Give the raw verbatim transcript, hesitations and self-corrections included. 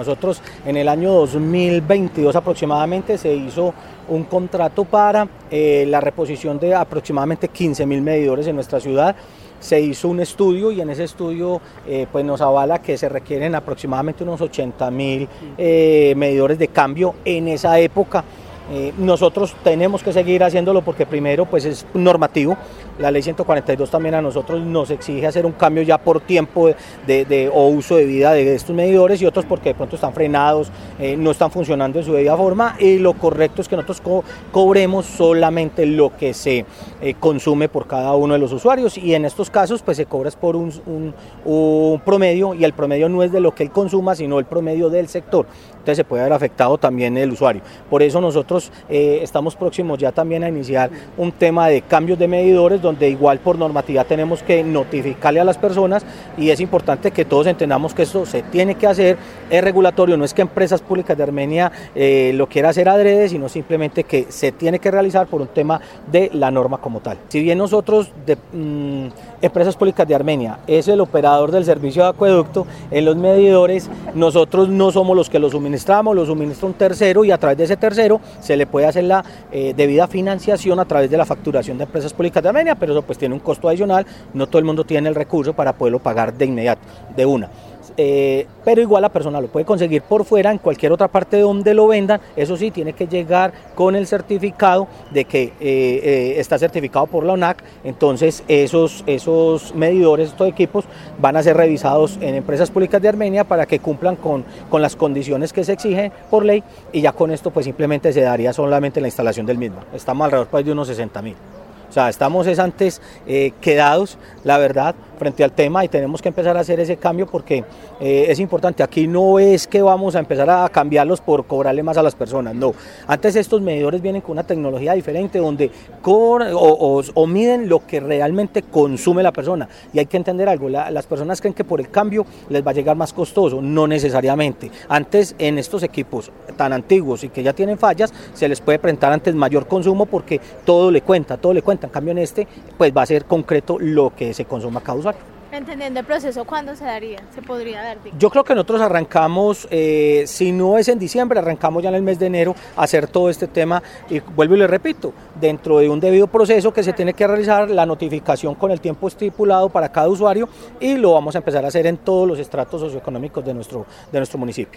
Nosotros en el año dos mil veintidós aproximadamente se hizo un contrato para eh, la reposición de aproximadamente quince mil medidores en nuestra ciudad. Se hizo un estudio y en ese estudio eh, pues nos avala que se requieren aproximadamente unos ochenta mil eh, medidores de cambio en esa época. Eh, nosotros tenemos que seguir haciéndolo porque primero pues es normativo, la ley ciento cuarenta y dos también a nosotros nos exige hacer un cambio ya por tiempo de, de, de, o uso de vida de estos medidores, y otros porque de pronto están frenados, eh, no están funcionando en su debida forma, y lo correcto es que nosotros co cobremos solamente lo que se eh, consume por cada uno de los usuarios, y en estos casos pues se cobra por un, un, un promedio, y el promedio no es de lo que él consuma sino el promedio del sector, entonces se puede haber afectado también el usuario. Por eso nosotros eh, estamos próximos ya también a iniciar un tema de cambios de medidores, donde igual por normatividad tenemos que notificarle a las personas, y es importante que todos entendamos que esto se tiene que hacer, es regulatorio, no es que Empresas Públicas de Armenia eh, lo quiera hacer adrede, sino simplemente que se tiene que realizar por un tema de la norma como tal. Si bien nosotros, de, mmm, Empresas Públicas de Armenia es el operador del servicio de acueducto, en los medidores nosotros no somos los que los suministramos, los suministra un tercero, y a través de ese tercero se le puede hacer la eh, debida financiación a través de la facturación de Empresas Públicas de Armenia, pero eso pues tiene un costo adicional, no todo el mundo tiene el recurso para poderlo pagar de inmediato, de una. Eh, pero igual la persona lo puede conseguir por fuera en cualquier otra parte donde lo vendan, eso sí, tiene que llegar con el certificado de que eh, eh, está certificado por la ONAC, entonces esos, esos medidores, estos equipos van a ser revisados en Empresas Públicas de Armenia para que cumplan con, con las condiciones que se exigen por ley, y ya con esto pues simplemente se daría solamente la instalación del mismo. Estamos alrededor pues, de unos sesenta mil. O sea, estamos es antes eh, quedados, la verdad, frente al tema, y tenemos que empezar a hacer ese cambio porque eh, es importante. Aquí no es que vamos a empezar a cambiarlos por cobrarle más a las personas, no. Antes estos medidores vienen con una tecnología diferente donde cobran, o, o, o miden lo que realmente consume la persona, y hay que entender algo, la, las personas creen que por el cambio les va a llegar más costoso, no necesariamente. Antes en estos equipos tan antiguos y que ya tienen fallas, se les puede presentar antes mayor consumo porque todo le cuenta, todo le cuenta. En cambio en este pues va a ser concreto lo que se consuma cada usuario. Entendiendo el proceso, ¿cuándo se daría? ¿Se podría dar? Yo creo que nosotros arrancamos, eh, si no es en diciembre, arrancamos ya en el mes de enero a hacer todo este tema, y vuelvo y le repito, dentro de un debido proceso que se tiene que realizar, la notificación con el tiempo estipulado para cada usuario, y lo vamos a empezar a hacer en todos los estratos socioeconómicos de nuestro, de nuestro municipio.